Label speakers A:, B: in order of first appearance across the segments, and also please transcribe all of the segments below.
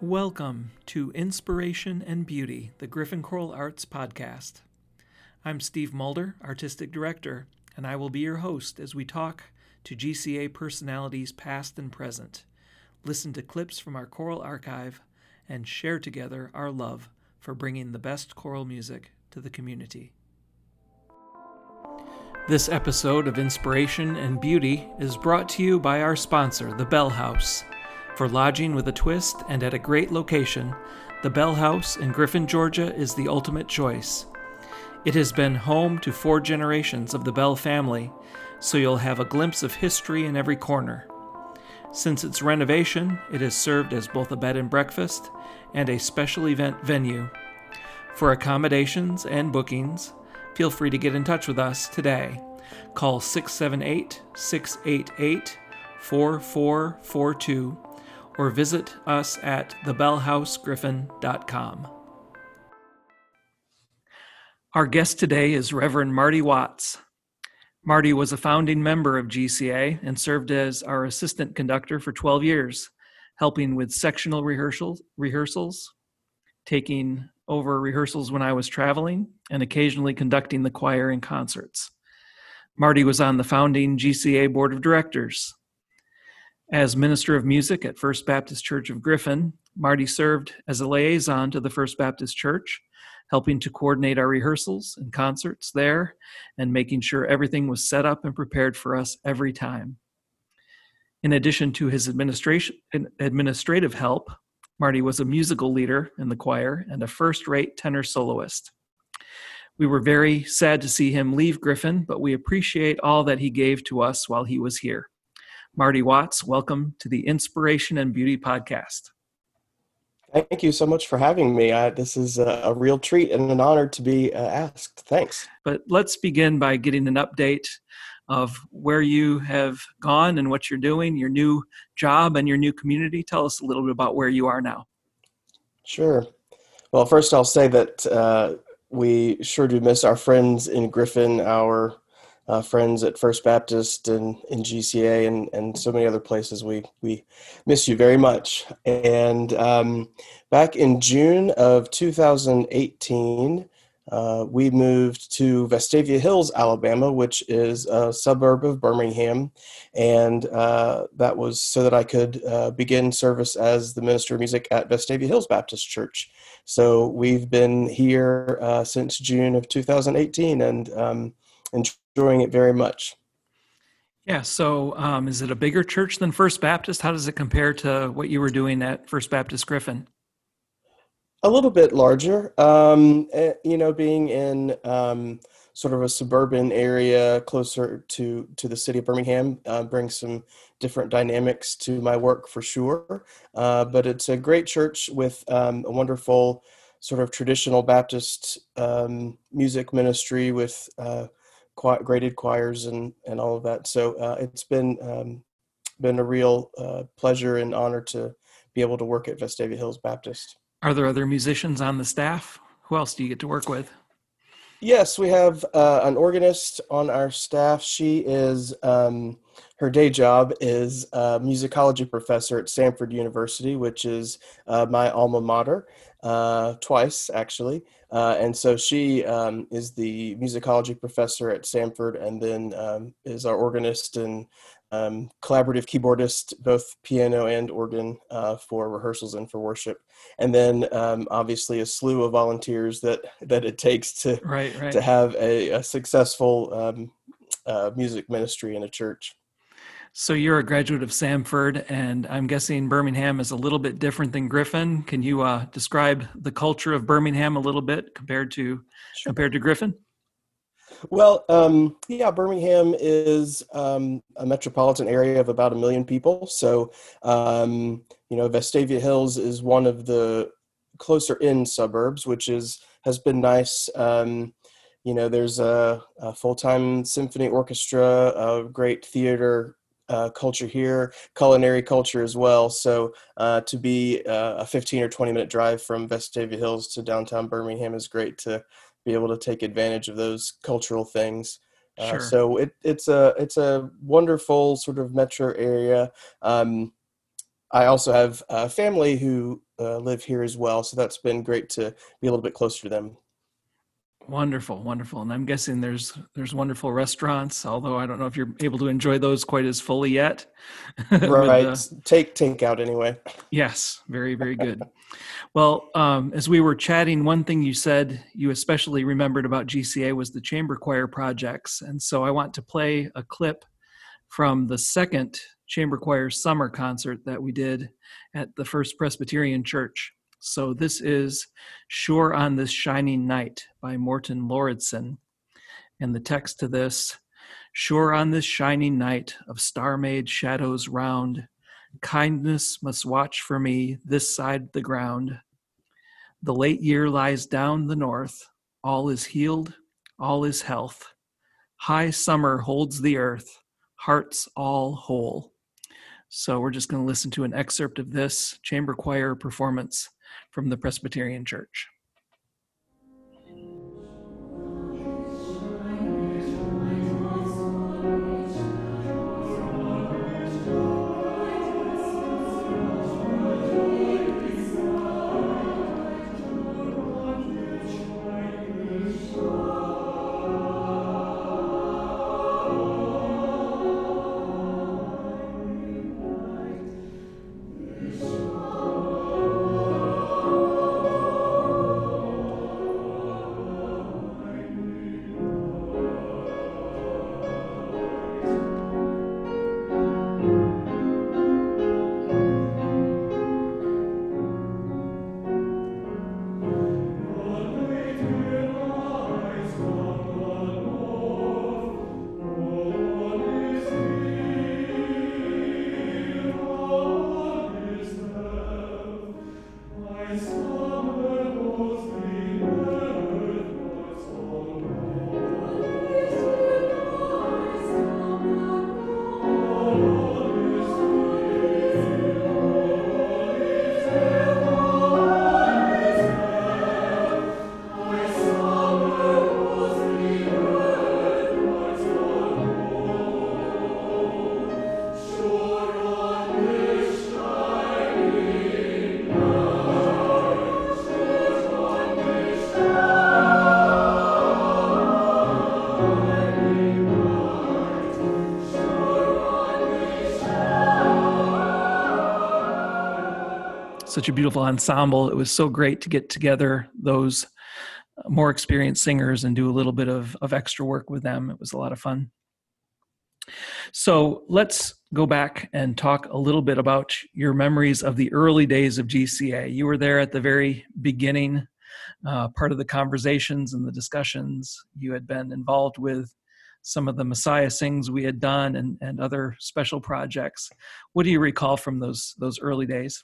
A: Welcome to Inspiration and Beauty, the Griffin Choral Arts Podcast. I'm Steve Mulder, Artistic Director, and I will be your host as we talk to GCA personalities past and present, listen to clips from our choral archive, and share together our love for bringing the best choral music to the community. This episode of Inspiration and Beauty is brought to you by our sponsor, the Bell House. For lodging with a twist and at a great location, the Bell House in Griffin, Georgia is the ultimate choice. It has been home to 4 generations of the Bell family, so you'll have a glimpse of history in every corner. Since its renovation, it has served as both a bed and breakfast and a special event venue. For accommodations and bookings, feel free to get in touch with us today. Call 678-688-4442 or visit us at thebellhousegriffin.com. Our guest today is Reverend Marty Watts. Marty was a founding member of GCA and served as our assistant conductor for 12 years, helping with sectional rehearsals, taking over rehearsals when I was traveling, and occasionally conducting the choir in concerts. Marty was on the founding GCA Board of Directors. As Minister of Music at First Baptist Church of Griffin, Marty served as a liaison to the First Baptist Church, helping to coordinate our rehearsals and concerts there and making sure everything was set up and prepared for us every time. In addition to his administrative help, Marty was a musical leader in the choir and a first-rate tenor soloist. We were very sad to see him leave Griffin, but we appreciate all that he gave to us while he was here. Marty Watts, welcome to the Inspiration and Beauty Podcast.
B: Thank you so much for having me. This is a real treat and an honor to be asked. Thanks.
A: But let's begin by getting an update of where you have gone and what you're doing, your new job and your new community. Tell us a little bit about where you are now.
B: Sure. Well, first I'll say that we sure do miss our friends in Griffin, our friends at First Baptist and in GCA and so many other places. We miss you very much. And back in June of 2018, we moved to Vestavia Hills, Alabama, which is a suburb of Birmingham. And that was so that I could begin service as the minister of music at Vestavia Hills Baptist Church. So we've been here since June of 2018 and enjoying it very much.
A: Yeah, so is it a bigger church than First Baptist? How does it compare to what you were doing at First Baptist Griffin?
B: A little bit larger, being in sort of a suburban area closer to the city of Birmingham brings some different dynamics to my work for sure. But it's a great church with a wonderful sort of traditional Baptist music ministry with graded choirs and all of that. So it's been a real pleasure and honor to be able to work at Vestavia Hills Baptist.
A: Are there other musicians on the staff? Who else do you get to work with?
B: Yes, we have an organist on our staff. She is, her day job is a musicology professor at Samford University, which is my alma mater, twice actually. And so she is the musicology professor at Samford and then is our organist and collaborative keyboardist, both piano and organ for rehearsals and for worship. And then obviously a slew of volunteers that it takes to have a successful music ministry in a church.
A: So you're a graduate of Samford, and I'm guessing Birmingham is a little bit different than Griffin. Can you describe the culture of Birmingham a little bit compared to Griffin?
B: Well, Birmingham is a metropolitan area of about 1 million people. So, Vestavia Hills is one of the closer in suburbs, which has been nice. There's a full-time symphony orchestra, a great theater culture here, culinary culture as well. So to be a 15 or 20 minute drive from Vestavia Hills to downtown Birmingham is great to be able to take advantage of those cultural things.
A: Sure.
B: So it's a wonderful sort of metro area. I also have a family who live here as well. So that's been great to be a little bit closer to them.
A: Wonderful, wonderful. And I'm guessing there's wonderful restaurants, although I don't know if you're able to enjoy those quite as fully yet. With
B: Right.
A: the
B: Take out anyway.
A: Yes, very, very good. Well, as we were chatting, one thing you said you especially remembered about GCA was the chamber choir projects. And so I want to play a clip from the second chamber choir summer concert that we did at the First Presbyterian Church. So this is Sure on This Shining Night by Morton Lauridsen. And the text to this: Sure on this shining night of star-made shadows round, kindness must watch for me this side the ground. The late year lies down the north, all is healed, all is health. High summer holds the earth, hearts all whole. So we're just going to listen to an excerpt of this chamber choir performance from the Presbyterian Church. Such a beautiful ensemble. It was so great to get together those more experienced singers and do a little bit of extra work with them. It was a lot of fun. So let's go back and talk a little bit about your memories of the early days of GCA. You were there at the very beginning, part of the conversations and the discussions. You had been involved with some of the Messiah Sings we had done and other special projects. What do you recall from those early days?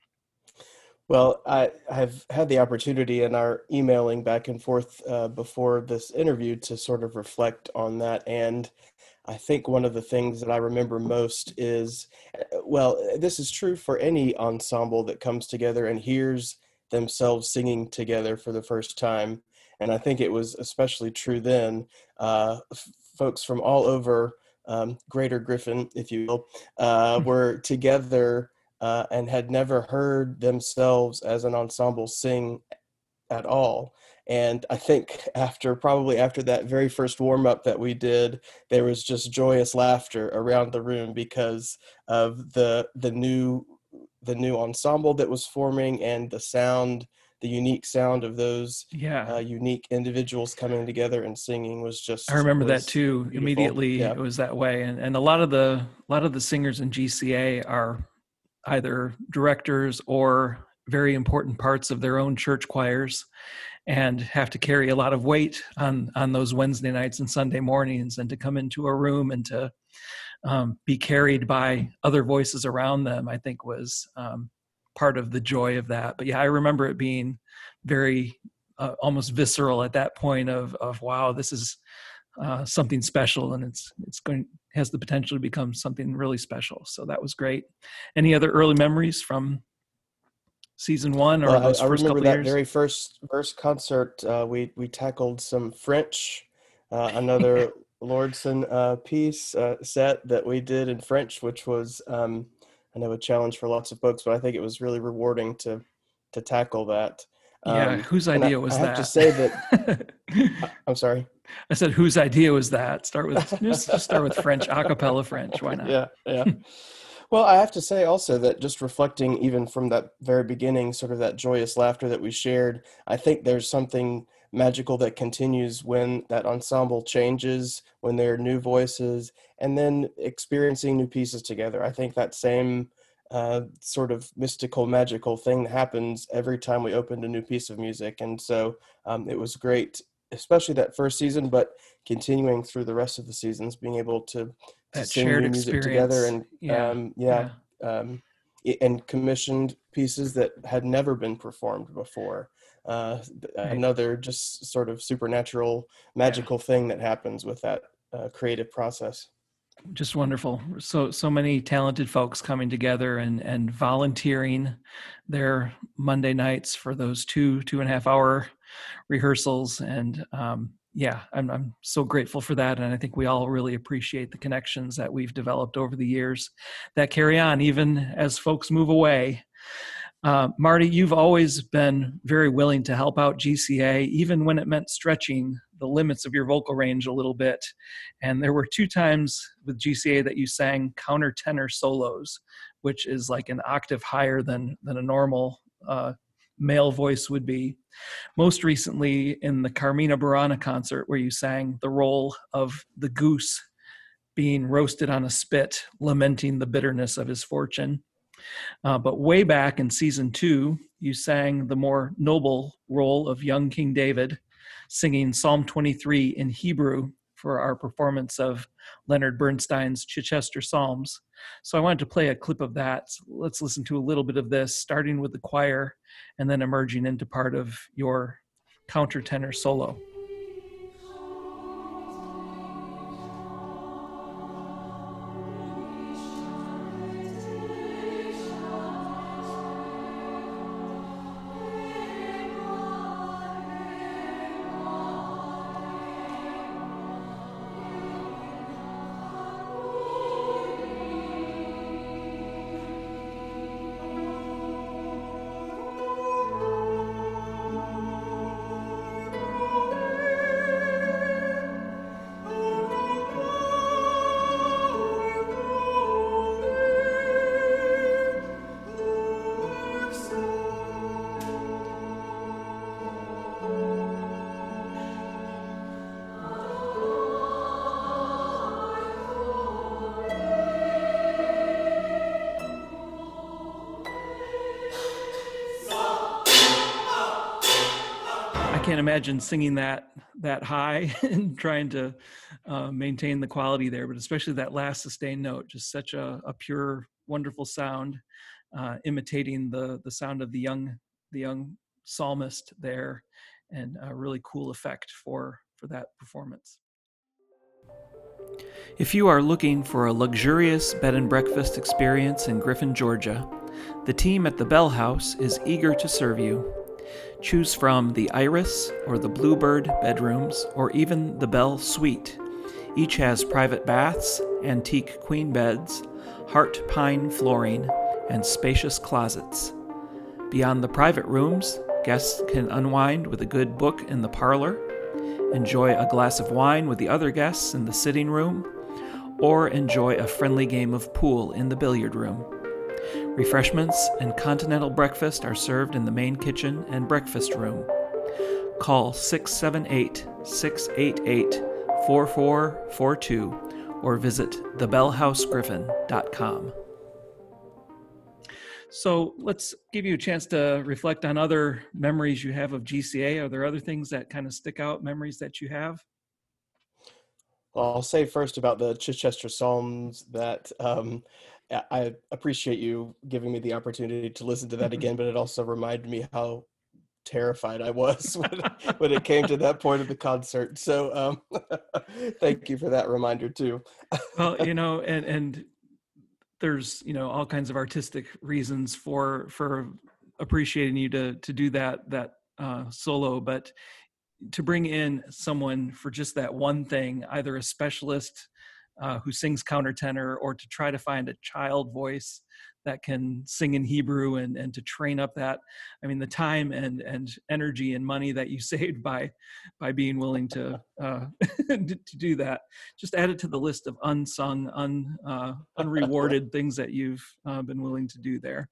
B: Well, I have had the opportunity in our emailing back and forth before this interview to sort of reflect on that. And I think one of the things that I remember most is, well, this is true for any ensemble that comes together and hears themselves singing together for the first time. And I think it was especially true then. Folks from all over Greater Griffin, if you will, were together and had never heard themselves as an ensemble sing at all. And I think probably after that very first warm up that we did, there was just joyous laughter around the room because of the new ensemble that was forming and the unique sound of those unique individuals coming together and singing
A: I remember that
B: was
A: too.
B: beautiful.
A: Immediately,
B: Yeah.
A: it was that way. And a lot of the singers in GCA are either directors or very important parts of their own church choirs and have to carry a lot of weight on those Wednesday nights and Sunday mornings, and to come into a room and to be carried by other voices around them, I think was part of the joy of that. But yeah, I remember it being very almost visceral at that point of wow, this is something special, and has the potential to become something really special. So that was great. Any other early memories from season one or those
B: I
A: first
B: remember
A: couple of
B: that
A: years?
B: very first concert. We tackled some French, another Lordson piece set that we did in French, which was I know a challenge for lots of folks, but I think it was really rewarding to to tackle that.
A: Yeah, whose
B: And
A: idea
B: I
A: was
B: have to
A: that?
B: say that I'm sorry.
A: I said, whose idea was that? Just start with French, a cappella French. Why not?
B: Yeah, yeah. Well, I have to say also that just reflecting even from that very beginning, sort of that joyous laughter that we shared, I think there's something magical that continues when that ensemble changes, when there are new voices, and then experiencing new pieces together. I think that same sort of mystical, magical thing happens every time we opened a new piece of music. And so it was great, especially that first season, but continuing through the rest of the seasons, being able to
A: That
B: sing
A: shared
B: new music together,
A: experience.
B: and
A: Yeah,
B: yeah,
A: yeah.
B: um, and commissioned pieces that had never been performed before.
A: Right.
B: Another just sort of supernatural,
A: Yeah.
B: magical thing that happens with that creative process.
A: Just wonderful. So many talented folks coming together and volunteering their Monday nights for those 2.5 hour rehearsals. And yeah, I'm so grateful for that. And I think we all really appreciate the connections that we've developed over the years that carry on even as folks move away. Marty, you've always been very willing to help out GCA, even when it meant stretching the limits of your vocal range a little bit. And there were 2 times with GCA that you sang countertenor solos, which is like an octave higher than a normal male voice would be. Most recently in the Carmina Burana concert, where you sang the role of the goose being roasted on a spit, lamenting the bitterness of his fortune. But way back in season 2, you sang the more noble role of young King David, singing Psalm 23 in Hebrew for our performance of Leonard Bernstein's Chichester Psalms. So I wanted to play a clip of that. So let's listen to a little bit of this, starting with the choir and then emerging into part of your countertenor solo. I can't imagine singing that high and trying to maintain the quality there, but especially that last sustained note, just such a pure, wonderful sound, imitating the sound of the young psalmist there, and a really cool effect for that performance. If you are looking for a luxurious bed and breakfast experience in Griffin, Georgia, the team at the Bell House is eager to serve you. Choose from the Iris or the Bluebird bedrooms, or even the Bell Suite. Each has private baths, antique queen beds, heart pine flooring, and spacious closets. Beyond the private rooms, guests can unwind with a good book in the parlor, enjoy a glass of wine with the other guests in the sitting room, or enjoy a friendly game of pool in the billiard room. Refreshments and continental breakfast are served in the main kitchen and breakfast room. Call 678-688-4442 or visit thebellhousegriffin.com. So let's give you a chance to reflect on other memories you have of GCA. Are there other things that kind of stick out, memories that you have?
B: Well, I'll say first about the Chichester Psalms that I appreciate you giving me the opportunity to listen to that again, but it also reminded me how terrified I was when it came to that point of the concert. So thank you for that reminder too.
A: Well, and there's, all kinds of artistic reasons for appreciating you to do that solo, but to bring in someone for just that one thing, either a specialist who sings countertenor, or to try to find a child voice that can sing in Hebrew, and to train up that, I mean, the time and energy and money that you saved by being willing to to do that. Just add it to the list of unsung, unrewarded things that you've been willing to do there.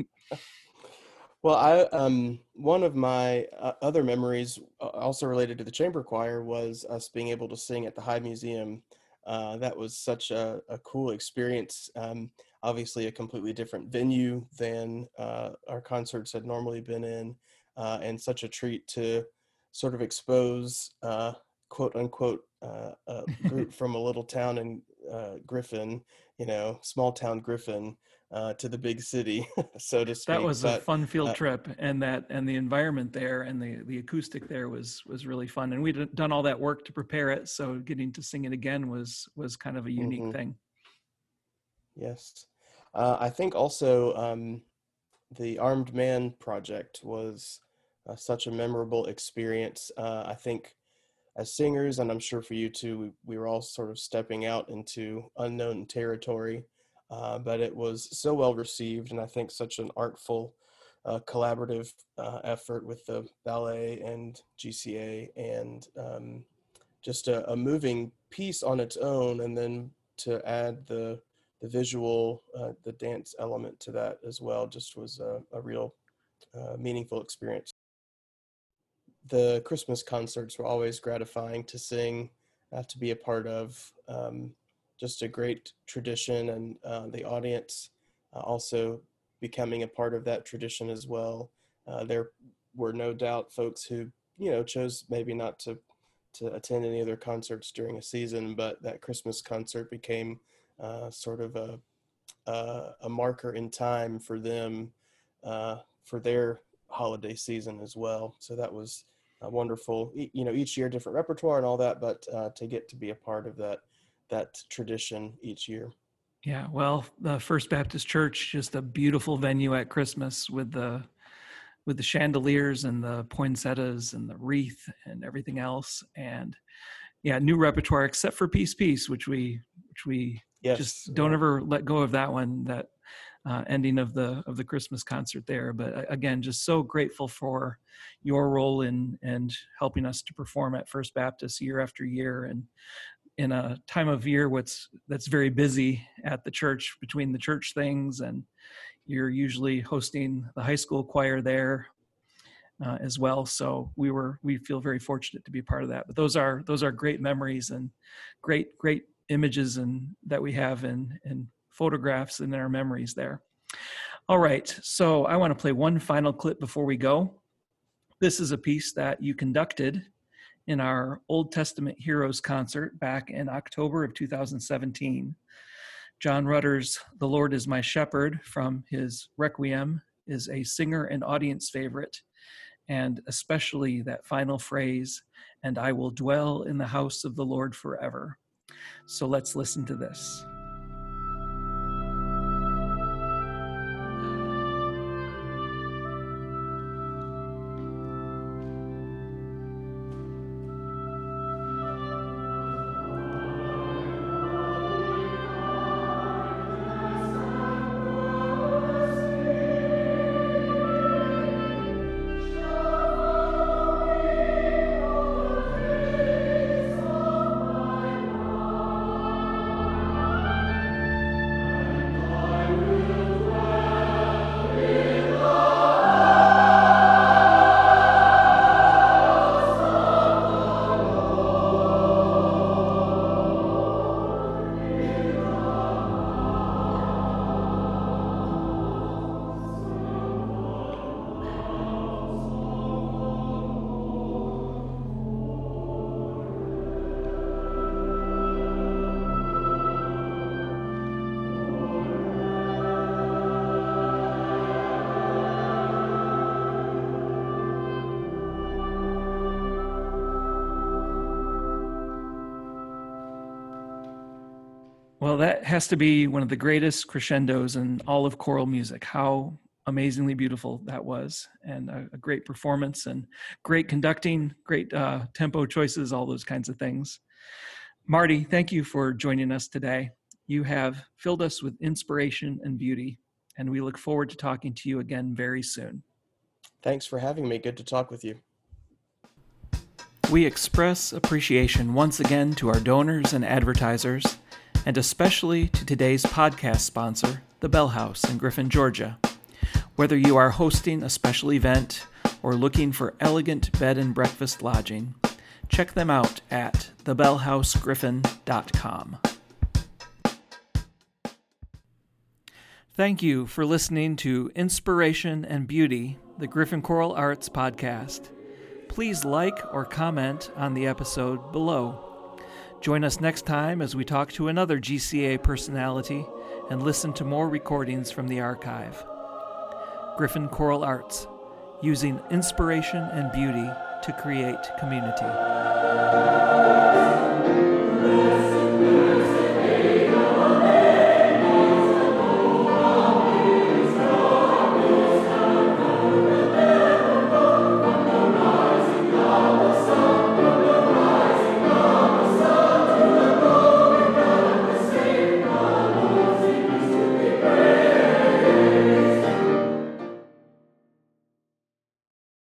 B: Well, I one of my other memories, also related to the chamber choir, was us being able to sing at the High Museum. That was such a cool experience. Obviously, a completely different venue than our concerts had normally been in, and such a treat to sort of expose, quote unquote, a group from a little town in Griffin, small town Griffin, to the big city, so to speak.
A: That was a
B: But
A: fun field trip, and the environment there and the acoustic there was really fun. And we'd done all that work to prepare it, so getting to sing it again was kind of a unique thing.
B: Yes. I think also the Armed Man project was such a memorable experience. I think as singers, and I'm sure for you too, we were all sort of stepping out into unknown territory. But it was so well received, and I think such an artful, collaborative effort with the ballet and GCA, and just a moving piece on its own, and then to add the visual, the dance element to that as well, just was a real meaningful experience. The Christmas concerts were always gratifying to sing, to be a part of. Just a great tradition, and the audience also becoming a part of that tradition as well. There were no doubt folks who, chose maybe not to attend any other concerts during a season, but that Christmas concert became sort of a marker in time for them, for their holiday season as well. So that was wonderful. Each year different repertoire and all that, but to get to be a part of that tradition each year.
A: Yeah, well, the First Baptist Church, just a beautiful venue at Christmas with the chandeliers and the poinsettias and the wreath and everything else. And yeah, new repertoire except for Peace Peace, which we
B: Yes,
A: just don't ever let go of that one, that ending of the Christmas concert there. But again, just so grateful for your role in helping us to perform at First Baptist year after year, and in a time of year that's very busy at the church between the church things, and you're usually hosting the high school choir there as well. So we feel very fortunate to be part of that. But those are great memories and great images and that we have in photographs and in our memories there. All right, so I want to play one final clip before we go. This is a piece that you conducted in our Old Testament Heroes concert back in October of 2017. John Rutter's "The Lord is My Shepherd" from his Requiem is a singer and audience favorite, and especially that final phrase, "And I will dwell in the house of the Lord forever." So let's listen to this. Well, that has to be one of the greatest crescendos in all of choral music. How amazingly beautiful that was, and a great performance and great conducting, great tempo choices, all those kinds of things. Marty, thank you for joining us today. You have filled us with inspiration and beauty, and we look forward to talking to you again very soon.
B: Thanks for having me. Good to talk with you.
A: We express appreciation once again to our donors and advertisers, and especially to today's podcast sponsor, the Bell House in Griffin, Georgia. Whether you are hosting a special event or looking for elegant bed and breakfast lodging, check them out at thebellhousegriffin.com. Thank you for listening to Inspiration and Beauty, the Griffin Choral Arts podcast. Please like or comment on the episode below. Join us next time as we talk to another GCA personality and listen to more recordings from the archive. Griffin Choral Arts, using inspiration and beauty to create community.